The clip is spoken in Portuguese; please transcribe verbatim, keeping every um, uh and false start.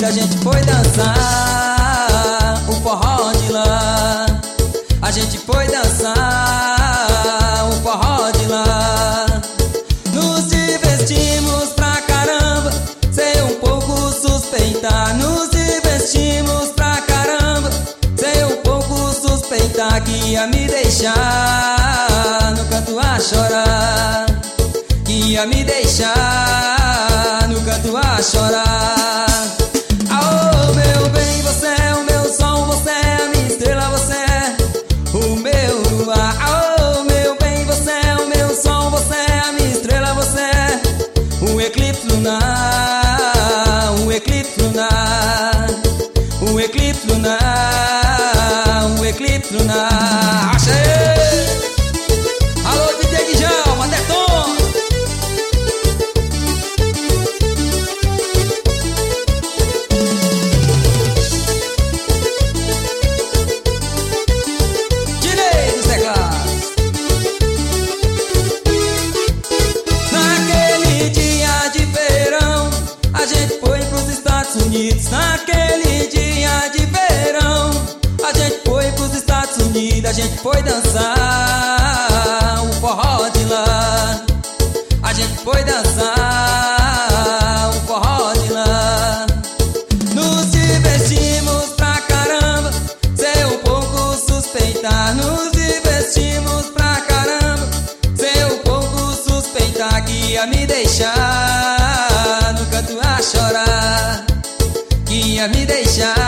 a gente foi dançar o forró de lá. A gente foi dançar o forró de lá. Nos divertimos pra caramba, sem um pouco suspeitar. Nos divertimos pra caramba, sem um pouco suspeitar que ia me deixar no canto a chorar. Que ia me deixar no canto a chorar. Aô, meu bem, você é o meu sol, você é a minha estrela, você é o meu luar. Aô, meu bem, você é o meu sol, você é a minha estrela, você é um eclipse lunar, um eclipse lunar, um eclipse lunar, um eclipse lunar. Acha aí! Alô, D J Guijão, até tom! Tirei dos teclados. Naquele dia de verão, a gente foi pros Estados Unidos. Naquele dia de verão, a gente foi pros Estados Unidos. A gente foi dançar o forró de lá. A gente foi dançar o forró de lá. Nos divertimos pra caramba, sem um pouco suspeitar. Nos divertimos pra caramba, sem um pouco suspeitar que ia me deixar no canto a chorar. Que ia me deixar